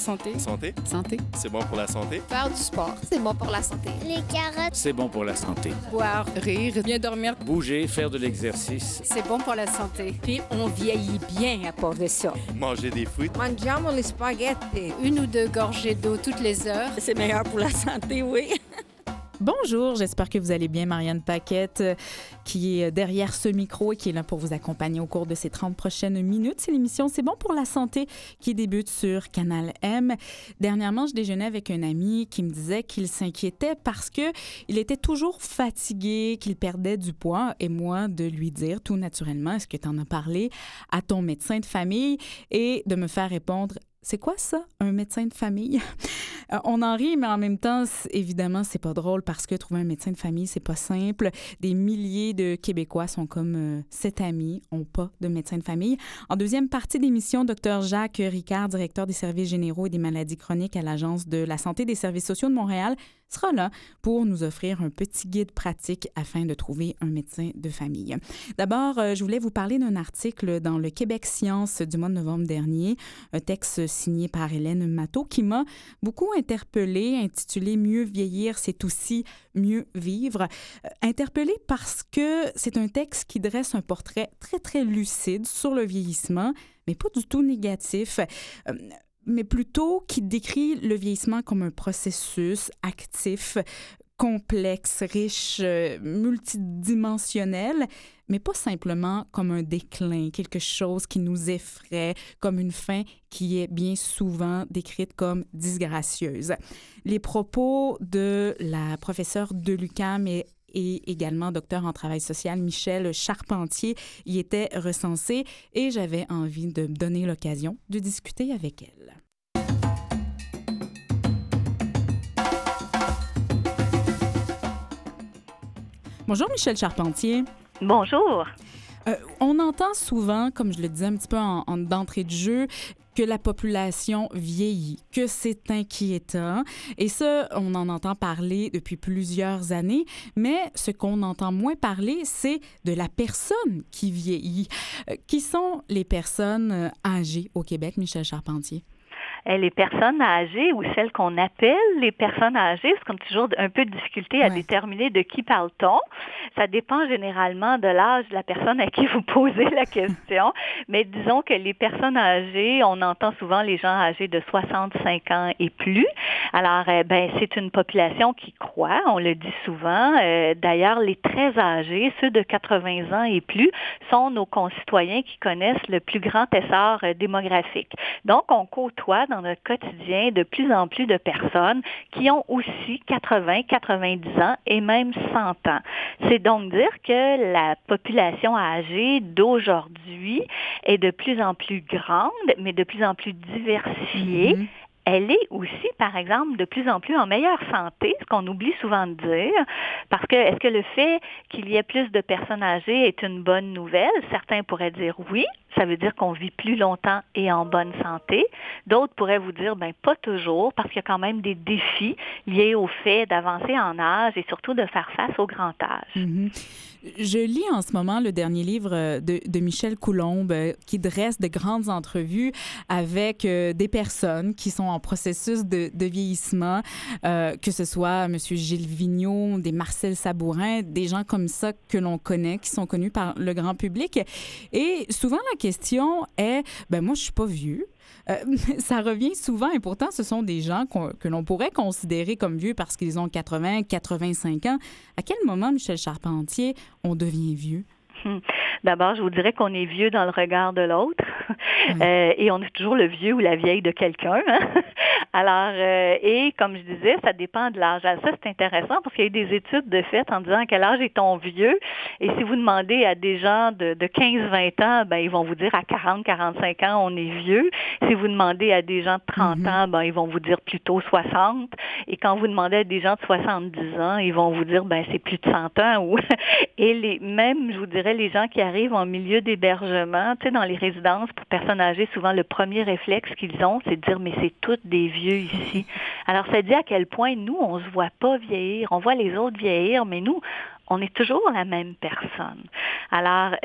Santé. Santé. Santé. C'est bon pour la santé. Faire du sport. C'est bon pour la santé. Les carottes. C'est bon pour la santé. Boire, rire, bien dormir. Bouger, faire de l'exercice. C'est bon pour la santé. Puis on vieillit bien à part de ça. Manger des fruits. Mangiamo les spaghettis. 1 ou 2 gorgées d'eau toutes les heures. C'est meilleur pour la santé, oui. Bonjour, j'espère que vous allez bien. Marianne Paquette qui est derrière ce micro et qui est là pour vous accompagner au cours de ces 30 prochaines minutes. C'est l'émission C'est bon pour la santé qui débute sur Canal M. Dernièrement, je déjeunais avec un ami qui me disait qu'il s'inquiétait parce qu'il était toujours fatigué, qu'il perdait du poids. Et moi, de lui dire tout naturellement, est-ce que tu en as parlé à ton médecin de famille? Et de me faire répondre, c'est quoi ça, un médecin de famille? On en rit, mais en même temps, évidemment, c'est pas drôle parce que trouver un médecin de famille, c'est pas simple. Des milliers de Québécois sont comme cet ami, n'ont pas de médecin de famille. En deuxième partie d'émission, Dr Jacques Ricard, directeur des services généraux et des maladies chroniques à l'Agence de la santé des services sociaux de Montréal, sera là pour nous offrir un petit guide pratique afin de trouver un médecin de famille. D'abord, je voulais vous parler d'un article dans le Québec Science du mois de novembre dernier, un texte signé par Hélène Matteau qui m'a beaucoup interpellée, intitulé « Mieux vieillir, c'est aussi mieux vivre ». Interpellée parce que c'est un texte qui dresse un portrait très, très lucide sur le vieillissement, mais pas du tout négatif, mais plutôt qui décrit le vieillissement comme un processus actif, complexe, riche, multidimensionnel, mais pas simplement comme un déclin, quelque chose qui nous effraie, comme une fin qui est bien souvent décrite comme disgracieuse. Les propos de la professeure de l'UQAM et également docteur en travail social, Michel Charpentier, y était recensé et j'avais envie de me donner l'occasion de discuter avec elle. Bonjour Michel Charpentier. Bonjour. On entend souvent, comme je le disais un petit peu d'entrée de jeu, que la population vieillit, que c'est inquiétant. Et ça, on en entend parler depuis plusieurs années, mais ce qu'on entend moins parler, c'est de la personne qui vieillit. Qui sont les personnes âgées au Québec, Michel Charpentier? Les personnes âgées ou celles qu'on appelle les personnes âgées, parce qu'on a toujours un peu de difficulté à déterminer de qui parle-t-on. Ça dépend généralement de l'âge de la personne à qui vous posez la question. Mais disons que les personnes âgées, on entend souvent les gens âgés de 65 ans et plus. Alors, c'est une population qui croît, on le dit souvent. D'ailleurs, les très âgés, ceux de 80 ans et plus, sont nos concitoyens qui connaissent le plus grand essor démographique. Donc, on côtoie dans notre quotidien de plus en plus de personnes qui ont aussi 80, 90 ans et même 100 ans. C'est donc dire que la population âgée d'aujourd'hui est de plus en plus grande, mais de plus en plus diversifiée. Mm-hmm. Elle est aussi, par exemple, de plus en plus en meilleure santé, ce qu'on oublie souvent de dire, parce que est-ce que le fait qu'il y ait plus de personnes âgées est une bonne nouvelle? Certains pourraient dire oui, ça veut dire qu'on vit plus longtemps et en bonne santé. D'autres pourraient vous dire, pas toujours, parce qu'il y a quand même des défis liés au fait d'avancer en âge et surtout de faire face au grand âge. Mm-hmm. Je lis en ce moment le dernier livre de Michel Coulombe qui dresse de grandes entrevues avec des personnes qui sont en processus de vieillissement, que ce soit M. Gilles Vigneault, des Marcel Sabourin, des gens comme ça que l'on connaît, qui sont connus par le grand public. Et souvent, la question est, moi, je suis pas vieux. Ça revient souvent et pourtant, ce sont des gens que l'on pourrait considérer comme vieux parce qu'ils ont 80, 85 ans. À quel moment, Michel Charpentier, on devient vieux? D'abord, je vous dirais qu'on est vieux dans le regard de l'autre et on est toujours le vieux ou la vieille de quelqu'un. Hein? Alors, et comme je disais, ça dépend de l'âge. Alors, ça, c'est intéressant parce qu'il y a eu des études de fait en disant à quel âge est-on vieux. Et si vous demandez à des gens de 15-20 ans, ils vont vous dire à 40-45 ans, on est vieux. Si vous demandez à des gens de 30 ans, ils vont vous dire plutôt 60. Et quand vous demandez à des gens de 70 ans, ils vont vous dire, c'est plus de 100 ans. Ou et même, je vous dirais, les gens qui arrivent en milieu d'hébergement, tu sais, dans les résidences pour personnes âgées, souvent le premier réflexe qu'ils ont, c'est de dire, mais c'est toutes des vieux ici. Alors, ça dit à quel point nous, on se voit pas vieillir. On voit les autres vieillir, mais nous, on est toujours la même personne. Alors,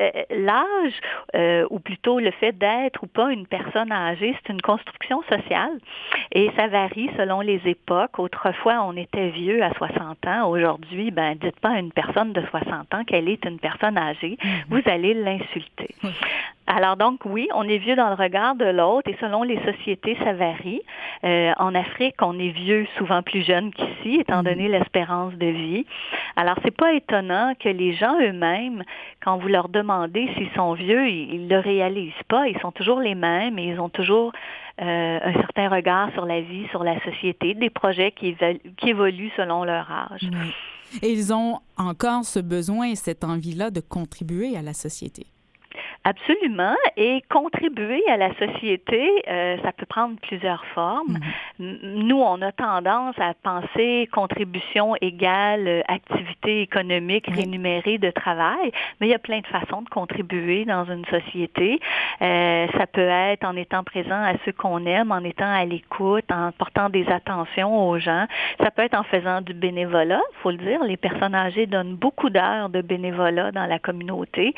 l'âge, ou plutôt le fait d'être ou pas une personne âgée, c'est une construction sociale et ça varie selon les époques. Autrefois, on était vieux à 60 ans. Aujourd'hui, dites pas à une personne de 60 ans qu'elle est une personne âgée. Vous allez l'insulter. Alors donc, oui, on est vieux dans le regard de l'autre et selon les sociétés, ça varie. En Afrique, on est vieux souvent plus jeune qu'ici, étant donné l'espérance de vie. Alors, c'est pas étonnant que les gens eux-mêmes, quand vous leur demandez s'ils sont vieux, ils le réalisent pas. Ils sont toujours les mêmes et ils ont toujours un certain regard sur la vie, sur la société, des projets qui évoluent selon leur âge. Oui. Et ils ont encore ce besoin et cette envie-là de contribuer à la société. Absolument. Et contribuer à la société, ça peut prendre plusieurs formes. Nous, on a tendance à penser contribution égale activité économique rémunérée de travail, mais il y a plein de façons de contribuer dans une société. Ça peut être en étant présent à ceux qu'on aime, en étant à l'écoute, en portant des attentions aux gens. Ça peut être en faisant du bénévolat, il faut le dire. Les personnes âgées donnent beaucoup d'heures de bénévolat dans la communauté.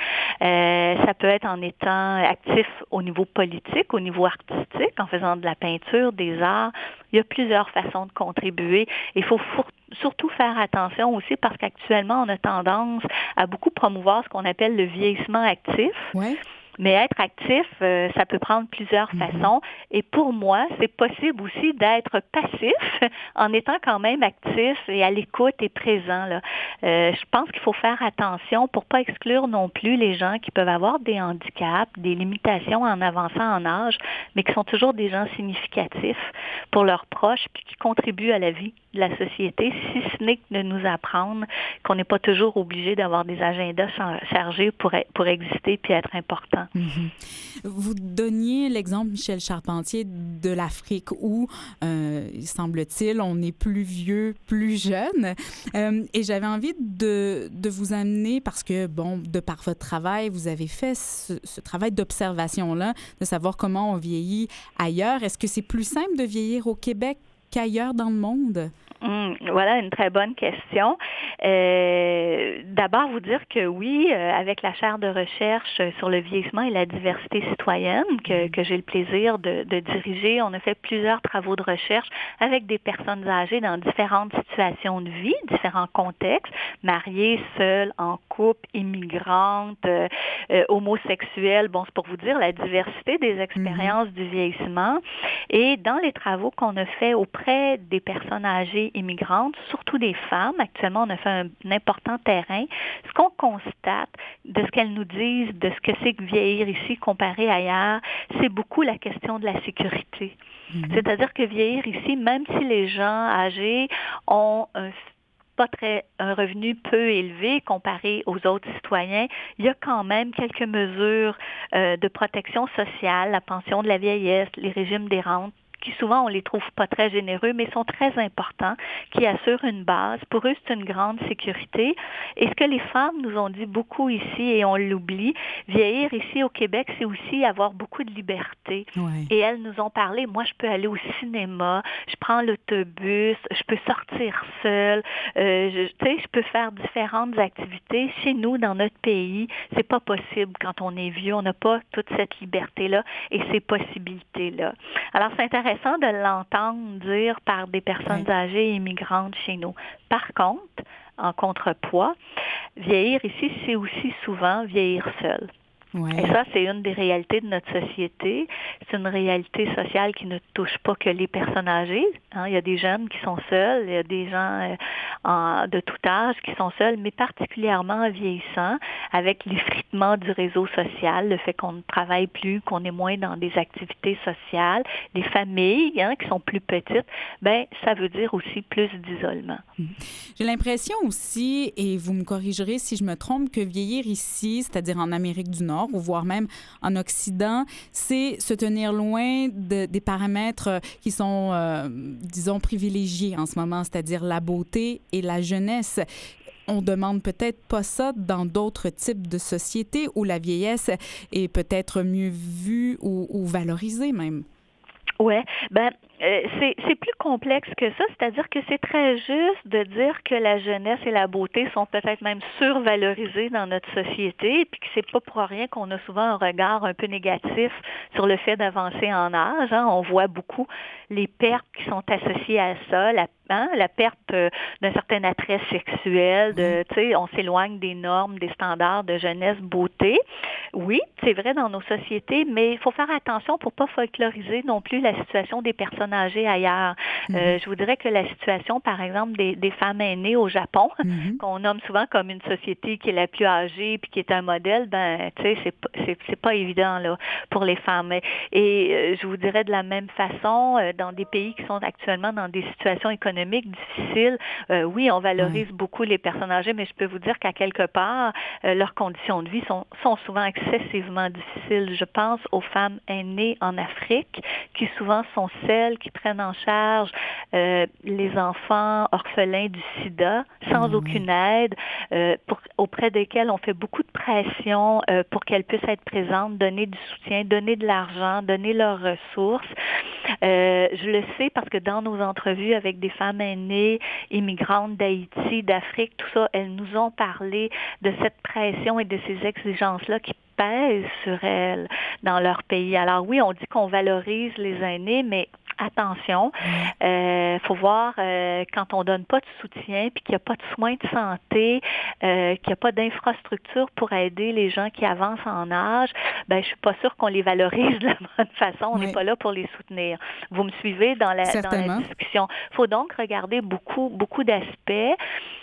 Ça peut être en étant actif au niveau politique, au niveau artistique, en faisant de la peinture, des arts. Il y a plusieurs façons de contribuer. Il faut surtout faire attention aussi parce qu'actuellement, on a tendance à beaucoup promouvoir ce qu'on appelle le vieillissement actif. Ouais. Mais être actif, ça peut prendre plusieurs façons. Et pour moi, c'est possible aussi d'être passif en étant quand même actif et à l'écoute et présent. Là. Je pense qu'il faut faire attention pour pas exclure non plus les gens qui peuvent avoir des handicaps, des limitations en avançant en âge, mais qui sont toujours des gens significatifs pour leurs proches puis qui contribuent à la vie de la société, si ce n'est que de nous apprendre qu'on n'est pas toujours obligé d'avoir des agendas chargés pour exister puis être important. Vous donniez l'exemple, Michel Charpentier, de l'Afrique où, semble-t-il, on est plus vieux, plus jeune. Et j'avais envie de vous amener, parce que, bon, de par votre travail, vous avez fait ce travail d'observation-là, de savoir comment on vieillit ailleurs. Est-ce que c'est plus simple de vieillir au Québec qu'ailleurs dans le monde? Voilà une très bonne question. D'abord, vous dire que oui, avec la chaire de recherche sur le vieillissement et la diversité citoyenne que j'ai le plaisir de diriger, on a fait plusieurs travaux de recherche avec des personnes âgées dans différentes situations de vie, différents contextes, mariées, seules, en couple, immigrantes, homosexuelles. Bon, c'est pour vous dire la diversité des expériences du vieillissement. Et dans les travaux qu'on a fait auprès des personnes âgées immigrantes, surtout des femmes. Actuellement, on a fait un important terrain. Ce qu'on constate de ce qu'elles nous disent, de ce que c'est que vieillir ici comparé ailleurs, c'est beaucoup la question de la sécurité. C'est-à-dire que vieillir ici, même si les gens âgés ont un revenu peu élevé comparé aux autres citoyens, il y a quand même quelques mesures de protection sociale, la pension de la vieillesse, les régimes des rentes, qui souvent on les trouve pas très généreux, mais sont très importants, qui assurent une base. Pour eux, c'est une grande sécurité. Et ce que les femmes nous ont dit beaucoup ici, et on l'oublie, vieillir ici au Québec, c'est aussi avoir beaucoup de liberté. Ouais. Et elles nous ont parlé, moi je peux aller au cinéma, je prends l'autobus, je peux sortir seule, je peux faire différentes activités. Chez nous, dans notre pays, c'est pas possible quand on est vieux, on n'a pas toute cette liberté-là et ces possibilités-là. Alors, c'est intéressant de l'entendre dire par des personnes âgées et immigrantes chez nous. Par contre, en contrepoids, vieillir ici, c'est aussi souvent vieillir seul. Ouais. Et ça, c'est une des réalités de notre société. C'est une réalité sociale qui ne touche pas que les personnes âgées. Hein. Il y a des jeunes qui sont seuls, il y a des gens de tout âge qui sont seuls, mais particulièrement vieillissants, avec l'effritement du réseau social, le fait qu'on ne travaille plus, qu'on est moins dans des activités sociales, les familles qui sont plus petites, ça veut dire aussi plus d'isolement. J'ai l'impression aussi, et vous me corrigerez si je me trompe, que vieillir ici, c'est-à-dire en Amérique du Nord, ou voire même en Occident, c'est se tenir loin des paramètres qui sont, disons, privilégiés en ce moment, c'est-à-dire la beauté et la jeunesse. On demande peut-être pas ça dans d'autres types de sociétés où la vieillesse est peut-être mieux vue ou valorisée même. Oui, C'est plus complexe que ça, c'est-à-dire que c'est très juste de dire que la jeunesse et la beauté sont peut-être même survalorisées dans notre société, puis que c'est pas pour rien qu'on a souvent un regard un peu négatif sur le fait d'avancer en âge. Hein. On voit beaucoup les pertes qui sont associées à ça, la perte d'un certain attrait sexuel, on s'éloigne des normes, des standards de jeunesse, beauté. Oui, c'est vrai dans nos sociétés, mais il faut faire attention pour pas folkloriser non plus la situation des personnes âgées ailleurs. Je vous dirais que la situation, par exemple, des femmes aînées au Japon, qu'on nomme souvent comme une société qui est la plus âgée puis qui est un modèle, c'est pas évident là pour les femmes. Et je vous dirais de la même façon, dans des pays qui sont actuellement dans des situations économiques difficiles, oui, on valorise beaucoup les personnes âgées, mais je peux vous dire qu'à quelque part, leurs conditions de vie sont souvent excessivement difficiles. Je pense aux femmes aînées en Afrique, qui souvent sont celles qui prennent en charge les enfants orphelins du sida, sans aucune aide, auprès desquels on fait beaucoup de pression pour qu'elles puissent être présentes, donner du soutien, donner de l'argent, donner leurs ressources. Je le sais parce que dans nos entrevues avec des femmes aînées, immigrantes d'Haïti, d'Afrique, tout ça, elles nous ont parlé de cette pression et de ces exigences-là qui pèsent sur elles dans leur pays. Alors oui, on dit qu'on valorise les aînés, mais attention, faut voir quand on donne pas de soutien, puis qu'il n'y a pas de soins de santé, qu'il n'y a pas d'infrastructure pour aider les gens qui avancent en âge, je suis pas sûre qu'on les valorise de la bonne façon. On n'est pas là pour les soutenir. Vous me suivez dans la discussion. Il faut donc regarder beaucoup d'aspects.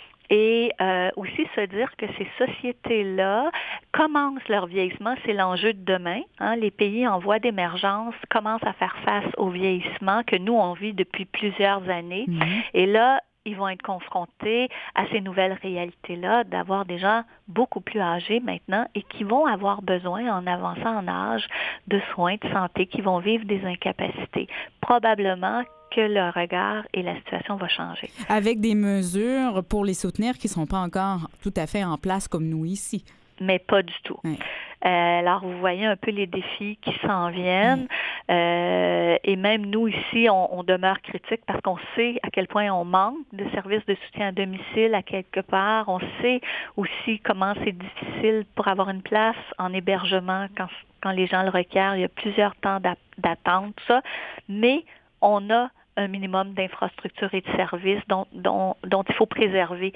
Et aussi se dire que ces sociétés-là commencent leur vieillissement, c'est l'enjeu de demain. Hein. Les pays en voie d'émergence commencent à faire face au vieillissement que nous, on vit depuis plusieurs années. Et là, ils vont être confrontés à ces nouvelles réalités-là, d'avoir des gens beaucoup plus âgés maintenant et qui vont avoir besoin, en avançant en âge, de soins de santé, qui vont vivre des incapacités. Probablement que le regard et la situation vont changer. Avec des mesures pour les soutenir qui ne sont pas encore tout à fait en place comme nous ici. Mais pas du tout. Oui. Alors, vous voyez un peu les défis qui s'en viennent. Et même nous, ici, on demeure critique parce qu'on sait à quel point on manque de services de soutien à domicile à quelque part. On sait aussi comment c'est difficile pour avoir une place en hébergement quand les gens le requièrent. Il y a plusieurs temps d'attente, tout ça. Mais on a un minimum d'infrastructures et de services dont il faut préserver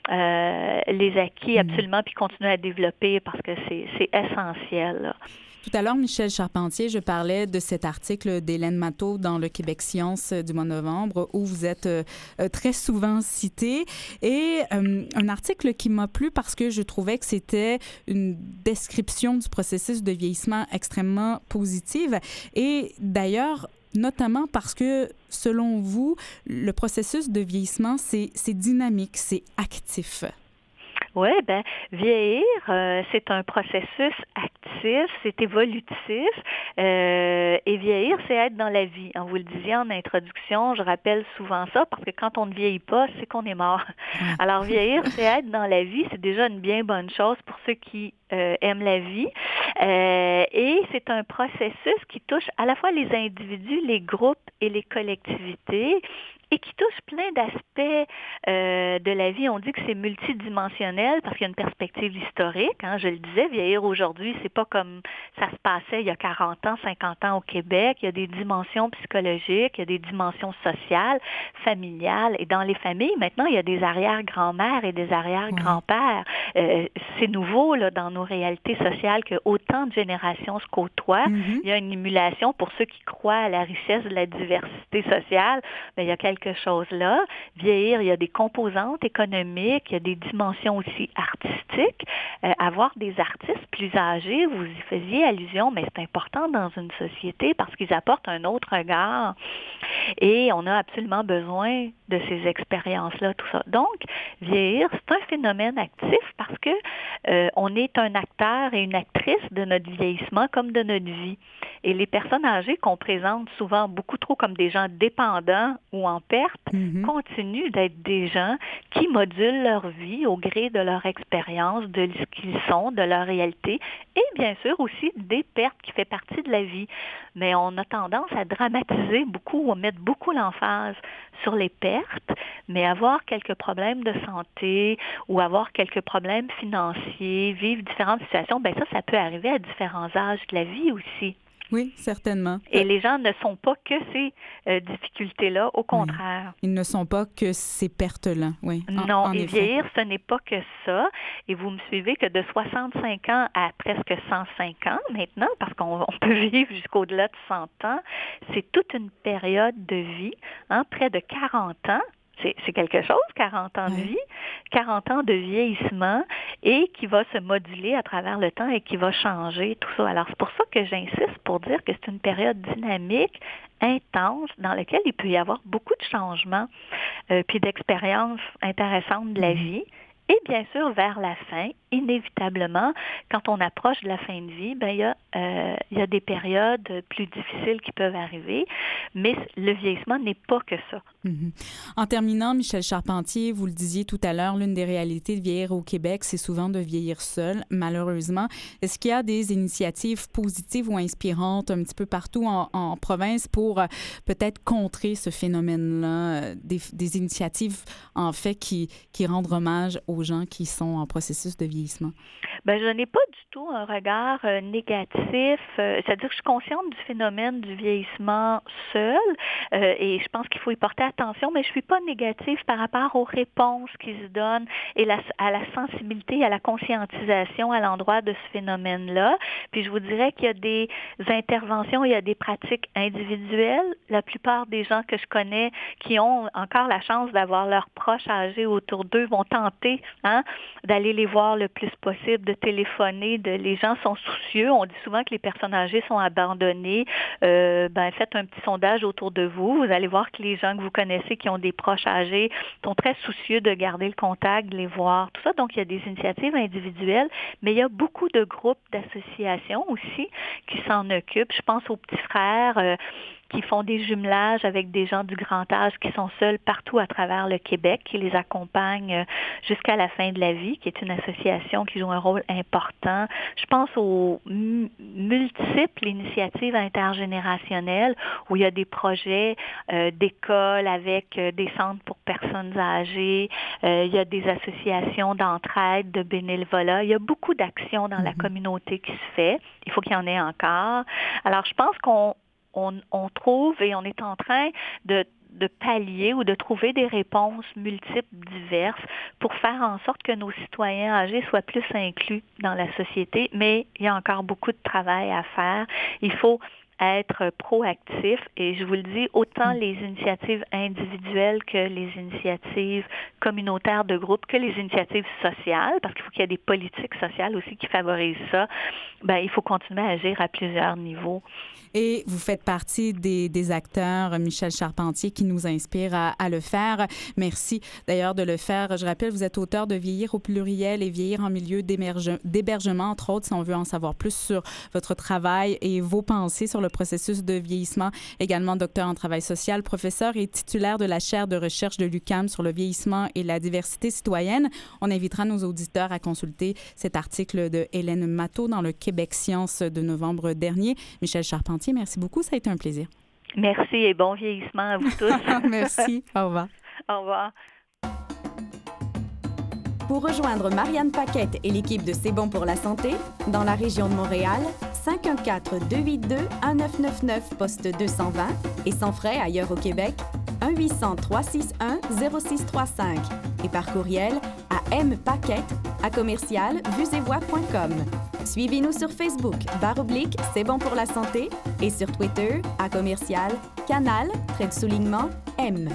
les acquis absolument, puis continuer à développer parce que c'est essentiel. Là. Tout à l'heure, Michel Charpentier, je parlais de cet article d'Hélène Matteau dans le Québec Science du mois de novembre où vous êtes très souvent cité. Et un article qui m'a plu parce que je trouvais que c'était une description du processus de vieillissement extrêmement positive. Et d'ailleurs, notamment parce que, selon vous, le processus de vieillissement, c'est dynamique, c'est actif. Oui, vieillir, c'est un processus actif, c'est évolutif. Et vieillir, c'est être dans la vie. Vous le disiez en introduction, je rappelle souvent ça, parce que quand on ne vieillit pas, c'est qu'on est mort. Alors, vieillir, c'est être dans la vie, c'est déjà une bien bonne chose pour ceux qui aiment la vie. Et c'est un processus qui touche à la fois les individus, les groupes et les collectivités, et qui touche plein d'aspects de la vie. On dit que c'est multidimensionnel parce qu'il y a une perspective historique. Hein, je le disais, vieillir aujourd'hui, c'est pas comme ça se passait il y a 40 ans, 50 ans au Québec. Il y a des dimensions psychologiques, il y a des dimensions sociales, familiales. Et dans les familles, maintenant, il y a des arrière-grand-mères et des arrière-grands-pères. C'est nouveau là, dans nos réalités sociales que autant de générations se côtoient. Il y a une émulation pour ceux qui croient à la richesse de la diversité sociale. Mais il y a quelque chose là. Vieillir, il y a des composantes économiques, il y a des dimensions aussi artistiques. Avoir des artistes plus âgés, vous y faisiez allusion, mais c'est important dans une société parce qu'ils apportent un autre regard. Et on a absolument besoin de ces expériences-là, tout ça. Donc, vieillir, c'est un phénomène actif parce que on est un acteur et une actrice de notre vieillissement comme de notre vie. Et les personnes âgées qu'on présente souvent beaucoup trop comme des gens dépendants ou en perte continuent d'être des gens qui modulent leur vie au gré de leur expérience, de ce qu'ils sont, de leur réalité et bien sûr aussi des pertes qui fait partie de la vie. mais on a tendance à dramatiser beaucoup ou à mettre beaucoup l'emphase sur les pertes, mais avoir quelques problèmes de santé ou avoir quelques problèmes financiers, vivre différentes situations, ben ça peut arriver à différents âges de la vie aussi. Oui, certainement. Et les gens ne sont pas que ces difficultés-là, au contraire. Ils ne sont pas que ces pertes-là, oui. Non, et vieillir, ce n'est pas que ça. Et vous me suivez que de 65 ans à presque 105 ans maintenant, parce qu'on peut vivre jusqu'au-delà de 100 ans, c'est toute une période de vie, près de 40 ans. C'est quelque chose, 40 ans de vie, 40 ans de vieillissement et qui va se moduler à travers le temps et qui va changer tout ça. Alors, c'est pour ça que j'insiste pour dire que c'est une période dynamique, intense, dans laquelle il peut y avoir beaucoup de changements puis d'expériences intéressantes de la vie. Et bien sûr, vers la fin, inévitablement, quand on approche de la fin de vie, il y a des périodes plus difficiles qui peuvent arriver, mais le vieillissement n'est pas que ça. Mm-hmm. En terminant, Michel Charpentier, vous le disiez tout à l'heure, l'une des réalités de vieillir au Québec, c'est souvent de vieillir seul, malheureusement. Est-ce qu'il y a des initiatives positives ou inspirantes un petit peu partout en province pour peut-être contrer ce phénomène-là, des initiatives, en fait, qui rendent hommage aux gens qui sont en processus de vieillissement? Je n'ai pas du tout un regard négatif. C'est-à-dire que je suis consciente du phénomène du vieillissement seul et je pense qu'il faut y porter attention, mais je ne suis pas négative par rapport aux réponses qui se donnent et à la sensibilité, à la conscientisation à l'endroit de ce phénomène-là. Puis je vous dirais qu'il y a des interventions, il y a des pratiques individuelles. La plupart des gens que je connais qui ont encore la chance d'avoir leurs proches âgés autour d'eux vont tenter d'aller les voir le plus possible, de téléphoner. Les gens sont soucieux. On dit souvent que les personnes âgées sont abandonnées. Faites un petit sondage autour de vous. Vous allez voir que les gens que vous connaissez qui ont des proches âgés sont très soucieux de garder le contact, de les voir, tout ça. Donc, il y a des initiatives individuelles, mais il y a beaucoup de groupes, d'associations aussi qui s'en occupent. Je pense aux petits frères qui font des jumelages avec des gens du grand âge qui sont seuls partout à travers le Québec, qui les accompagnent jusqu'à la fin de la vie, qui est une association qui joue un rôle important. Je pense aux multiples initiatives intergénérationnelles où il y a des projets d'écoles avec des centres pour personnes âgées, il y a des associations d'entraide, de bénévolat. Il y a beaucoup d'actions dans la communauté qui se fait. Il faut qu'il y en ait encore. Alors, je pense qu'on trouve et on est en train de pallier ou de trouver des réponses multiples, diverses, pour faire en sorte que nos citoyens âgés soient plus inclus dans la société. Mais il y a encore beaucoup de travail à faire. Il faut être proactif et je vous le dis, autant les initiatives individuelles que les initiatives communautaires de groupe, que les initiatives sociales, parce qu'il faut qu'il y ait des politiques sociales aussi qui favorisent ça, il faut continuer à agir à plusieurs niveaux. Et vous faites partie des acteurs, Michel Charpentier, qui nous inspire à le faire. Merci d'ailleurs de le faire. Je rappelle, vous êtes auteur de Vieillir au pluriel et Vieillir en milieu d'hébergement, entre autres, si on veut en savoir plus sur votre travail et vos pensées sur le processus de vieillissement. Également docteur en travail social, professeur et titulaire de la chaire de recherche de l'UQAM sur le vieillissement et la diversité citoyenne. On invitera nos auditeurs à consulter cet article de Hélène Matteau dans le Québec Science de novembre dernier. Michel Charpentier, merci beaucoup. Ça a été un plaisir. Merci et bon vieillissement à vous tous. Merci. Au revoir. Au revoir. Pour rejoindre Marianne Paquette et l'équipe de C'est bon pour la santé, dans la région de Montréal, 514-282-1999, poste 220, et sans frais ailleurs au Québec, 1-800-361-0635, et par courriel à mpaquette@commercialvuesetvoix.com. Suivez-nous sur Facebook, /C'est bon pour la santé, et sur Twitter, @canal_M.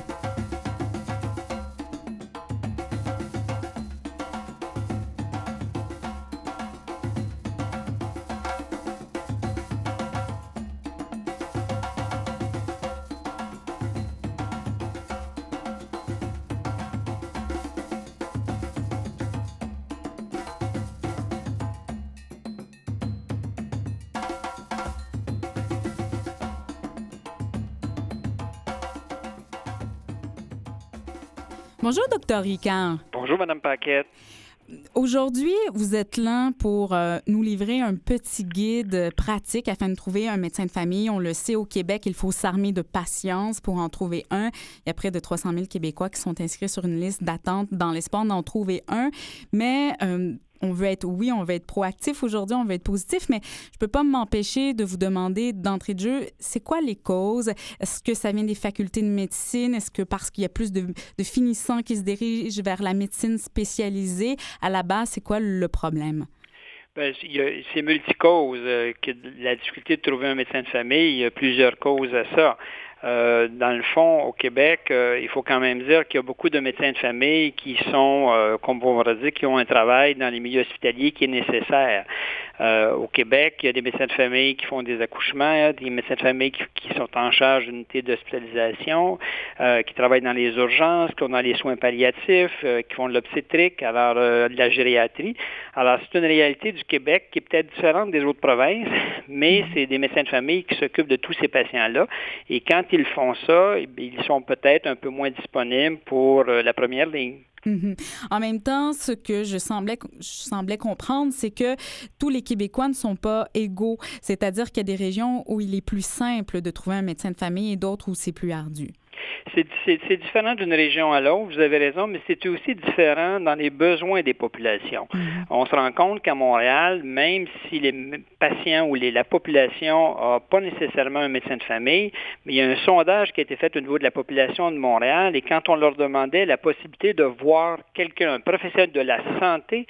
Bonjour, Dr. Ricard. Bonjour, Mme Paquette. Aujourd'hui, vous êtes là pour nous livrer un petit guide pratique afin de trouver un médecin de famille. On le sait, au Québec, il faut s'armer de patience pour en trouver un. Il y a près de 300 000 Québécois qui sont inscrits sur une liste d'attente dans l'espoir d'en trouver un. Mais on veut être proactif aujourd'hui, on veut être positif, mais je peux pas m'empêcher de vous demander d'entrée de jeu, c'est quoi les causes? Est-ce que ça vient des facultés de médecine? Est-ce que parce qu'il y a plus de finissants qui se dirigent vers la médecine spécialisée? À la base, c'est quoi le problème? Bien, c'est multicause. La difficulté de trouver un médecin de famille, il y a plusieurs causes à ça. Dans le fond, au Québec, il faut quand même dire qu'il y a beaucoup de médecins de famille qui sont, comme on va dire, qui ont un travail dans les milieux hospitaliers qui est nécessaire. Au Québec, il y a des médecins de famille qui font des accouchements, des médecins de famille qui sont en charge d'unités d'hospitalisation, qui travaillent dans les urgences, qui ont dans les soins palliatifs, qui font de l'obstétrique, alors de la gériatrie. Alors, c'est une réalité du Québec qui est peut-être différente des autres provinces, mais c'est des médecins de famille qui s'occupent de tous ces patients-là. Et quand ils font ça, ils sont peut-être un peu moins disponibles pour la première ligne. Mm-hmm. En même temps, ce que je semblais comprendre, c'est que tous les Québécois ne sont pas égaux. C'est-à-dire qu'il y a des régions où il est plus simple de trouver un médecin de famille et d'autres où c'est plus ardu. C'est différent d'une région à l'autre, vous avez raison, mais c'est aussi différent dans les besoins des populations. Mm-hmm. On se rend compte qu'à Montréal, même si les patients ou la population n'a pas nécessairement un médecin de famille, mais il y a un sondage qui a été fait au niveau de la population de Montréal et quand on leur demandait la possibilité de voir un professionnel de la santé,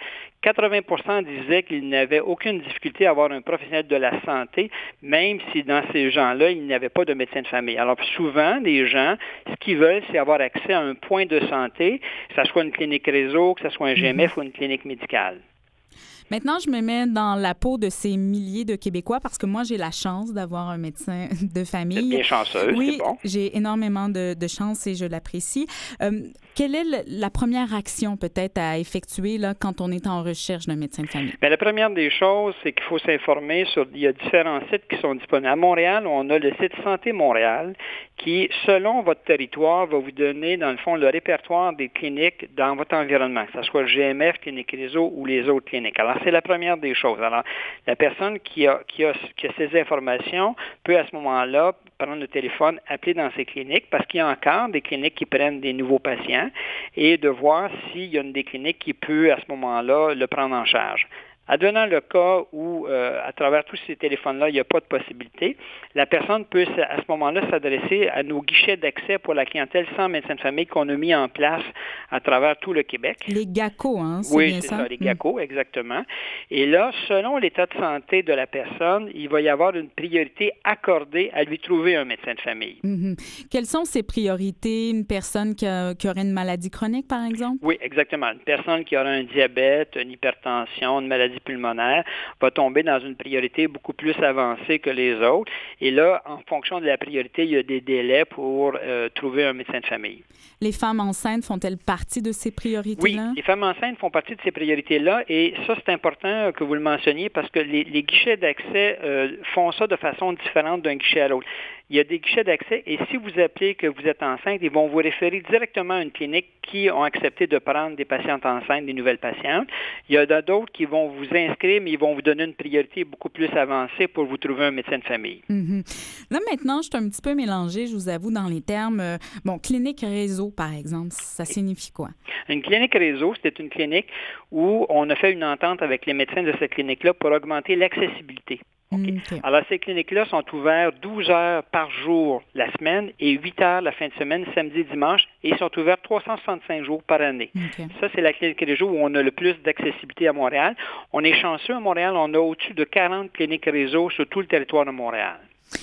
80% disaient qu'ils n'avaient aucune difficulté à avoir un professionnel de la santé, même si dans ces gens-là, il n'y avait pas de médecin de famille. Alors souvent, les gens, ce qu'ils veulent, c'est avoir accès à un point de santé, que ce soit une clinique réseau, que ce soit un GMF ou une clinique médicale. Maintenant, je me mets dans la peau de ces milliers de Québécois parce que moi, j'ai la chance d'avoir un médecin de famille. Vous êtes bien chanceuse, oui, c'est bon. J'ai énormément de chance et je l'apprécie. Quelle est la première action peut-être à effectuer là, quand on est en recherche d'un médecin de famille? Bien, la première des choses, c'est qu'il faut s'informer il y a différents sites qui sont disponibles. À Montréal, on a le site Santé Montréal qui, selon votre territoire, va vous donner, dans le fond, le répertoire des cliniques dans votre environnement, que ce soit le GMF, Clinique Réseau ou les autres cliniques. Alors, c'est la première des choses. Alors, la personne qui a ces informations peut, à ce moment-là, prendre le téléphone, appeler dans ces cliniques, parce qu'il y a encore des cliniques qui prennent des nouveaux patients, et de voir s'il y a une des cliniques qui peut, à ce moment-là, le prendre en charge. Advenant le cas où, à travers tous ces téléphones-là, il n'y a pas de possibilité, la personne peut, à ce moment-là, s'adresser à nos guichets d'accès pour la clientèle sans médecin de famille qu'on a mis en place à travers tout le Québec. Les GACO, hein? C'est oui, bien c'est ça? ça, les GACO, exactement. Et là, selon l'état de santé de la personne, il va y avoir une priorité accordée à lui trouver un médecin de famille. Mm-hmm. Quelles sont ces priorités? Une personne qui aurait une maladie chronique, par exemple? Oui, exactement. Une personne qui aurait un diabète, une hypertension, une maladie pulmonaire va tomber dans une priorité beaucoup plus avancée que les autres. Et là, en fonction de la priorité, il y a des délais pour trouver un médecin de famille. Les femmes enceintes font-elles partie de ces priorités-là? Oui, les femmes enceintes font partie de ces priorités-là et ça, c'est important que vous le mentionniez parce que les guichets d'accès font ça de façon différente d'un guichet à l'autre. Il y a des guichets d'accès et si vous appelez que vous êtes enceinte, ils vont vous référer directement à une clinique qui ont accepté de prendre des patientes enceintes, des nouvelles patientes. Il y a d'autres qui vont vous inscrire, mais ils vont vous donner une priorité beaucoup plus avancée pour vous trouver un médecin de famille. Mm-hmm. Là, maintenant, je suis un petit peu mélangée, je vous avoue, dans les termes. Clinique réseau, par exemple, ça signifie quoi? Une clinique réseau, c'est une clinique où on a fait une entente avec les médecins de cette clinique-là pour augmenter l'accessibilité. Okay. Okay. Alors, ces cliniques-là sont ouvertes 12 heures par jour la semaine et 8 heures la fin de semaine, samedi et dimanche, et ils sont ouverts 365 jours par année. Okay. Ça, c'est la clinique réseau où on a le plus d'accessibilité à Montréal. On est chanceux à Montréal, on a au-dessus de 40 cliniques réseau sur tout le territoire de Montréal.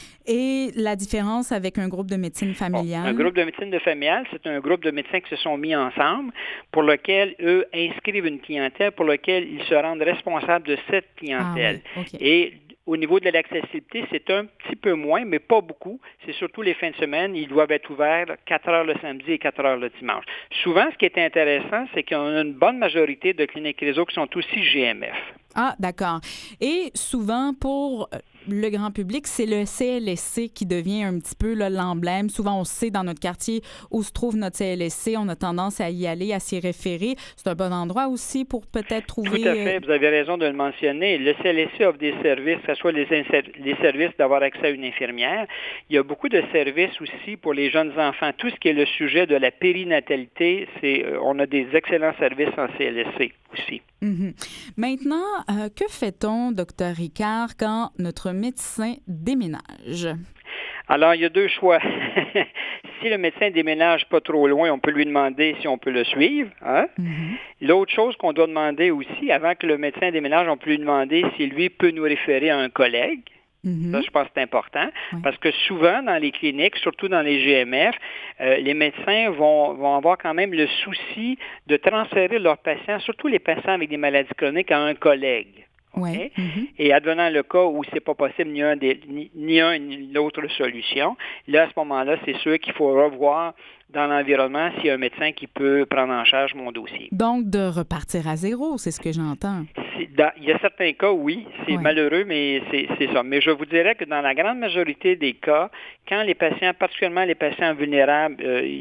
Et la différence avec un groupe de médecine familiale? Un groupe de médecine familiale, c'est un groupe de médecins qui se sont mis ensemble pour lequel, eux, inscrivent une clientèle pour lequel ils se rendent responsables de cette clientèle. Ah, oui. Okay. Et au niveau de l'accessibilité, c'est un petit peu moins, mais pas beaucoup. C'est surtout les fins de semaine. Ils doivent être ouverts 4 heures le samedi et 4 heures le dimanche. Souvent, ce qui est intéressant, c'est qu'on a une bonne majorité de cliniques réseau qui sont aussi GMF. Ah, d'accord. Et souvent, pour le grand public, c'est le CLSC qui devient un petit peu là, l'emblème. Souvent, on sait dans notre quartier où se trouve notre CLSC. On a tendance à y aller, à s'y référer. C'est un bon endroit aussi pour peut-être trouver... Tout à fait. Vous avez raison de le mentionner. Le CLSC offre des services, que ce soit les services d'avoir accès à une infirmière. Il y a beaucoup de services aussi pour les jeunes enfants. Tout ce qui est le sujet de la périnatalité, on a des excellents services en CLSC aussi. Mm-hmm. Maintenant, que fait-on, Dr. Ricard, quand notre médecin déménage? Alors, il y a deux choix. Si le médecin déménage pas trop loin, on peut lui demander si on peut le suivre. Hein? Mm-hmm. L'autre chose qu'on doit demander aussi, avant que le médecin déménage, on peut lui demander si lui peut nous référer à un collègue. Mm-hmm. Ça, je pense que c'est important, parce que souvent, dans les cliniques, surtout dans les GMF, les médecins vont avoir quand même le souci de transférer leurs patients, surtout les patients avec des maladies chroniques, à un collègue. Okay? Mm-hmm. Et advenant le cas où c'est pas possible ni un ni l'autre solution, là, à ce moment-là, c'est sûr qu'il faut revoir dans l'environnement s'il y a un médecin qui peut prendre en charge mon dossier. Donc, de repartir à zéro, c'est ce que j'entends. Il y a certains cas, oui, c'est malheureux, mais c'est ça. Mais je vous dirais que dans la grande majorité des cas, quand les patients, particulièrement les patients vulnérables,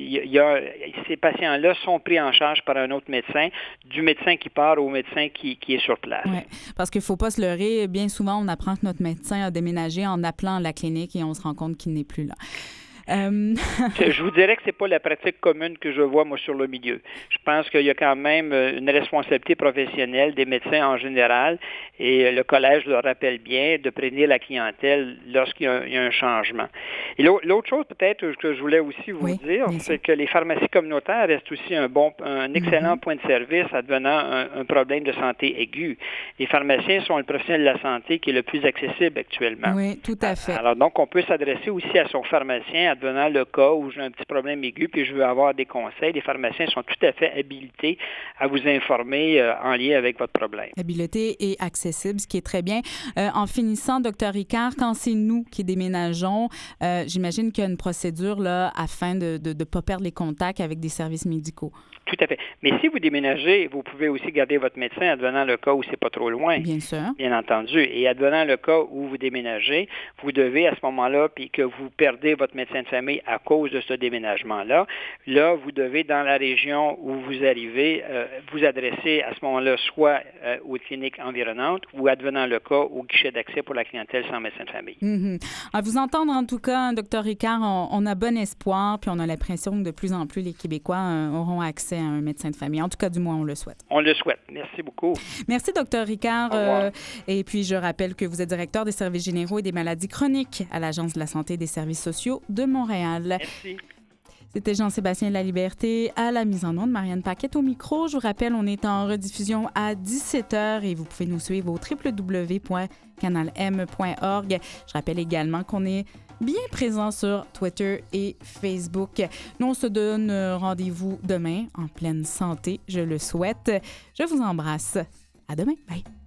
ces patients-là sont pris en charge par un autre médecin, du médecin qui part au médecin qui est sur place. Oui, parce qu'il ne faut pas se leurrer. Bien souvent, on apprend que notre médecin a déménagé en appelant la clinique et on se rend compte qu'il n'est plus là. Je vous dirais que c'est pas la pratique commune que je vois, moi, sur le milieu. Je pense qu'il y a quand même une responsabilité professionnelle des médecins en général, et le collège le rappelle bien, de prévenir la clientèle lorsqu'il y a un changement. Et l'autre chose, peut-être, que je voulais aussi vous dire, c'est que les pharmacies communautaires restent aussi un excellent point de service advenant un problème de santé aigu. Les pharmaciens sont le professionnel de la santé qui est le plus accessible actuellement. Oui, tout à fait. Alors, donc, on peut s'adresser aussi à son pharmacien advenant le cas où j'ai un petit problème aigu puis je veux avoir des conseils. Les pharmaciens sont tout à fait habilités à vous informer en lien avec votre problème. Habilité et accessible, ce qui est très bien. En finissant, Dr. Ricard, quand c'est nous qui déménageons, j'imagine qu'il y a une procédure là, afin de ne pas perdre les contacts avec des services médicaux. Tout à fait. Mais si vous déménagez, vous pouvez aussi garder votre médecin advenant le cas où c'est pas trop loin. Bien sûr. Bien entendu. Et advenant le cas où vous déménagez, vous devez à ce moment-là, puis que vous perdez votre médecin de famille à cause de ce déménagement-là, là, vous devez, dans la région où vous arrivez, vous adresser à ce moment-là soit aux cliniques environnantes ou advenant le cas au guichet d'accès pour la clientèle sans médecin de famille. Mm-hmm. À vous entendre, en tout cas, Dr. Ricard, on a bon espoir, puis on a l'impression que de plus en plus les Québécois auront accès à un médecin de famille. En tout cas, du moins, on le souhaite. On le souhaite. Merci beaucoup. Merci, Dr. Ricard. Et puis, je rappelle que vous êtes directeur des services généraux et des maladies chroniques à l'Agence de la santé et des services sociaux de Montréal. Merci. C'était Jean-Sébastien Laliberté à la mise en onde, Marianne Paquette au micro. Je vous rappelle, on est en rediffusion à 17h et vous pouvez nous suivre au www.canalm.org. Je rappelle également qu'on est bien présent sur Twitter et Facebook. Nous, on se donne rendez-vous demain en pleine santé, je le souhaite. Je vous embrasse. À demain. Bye.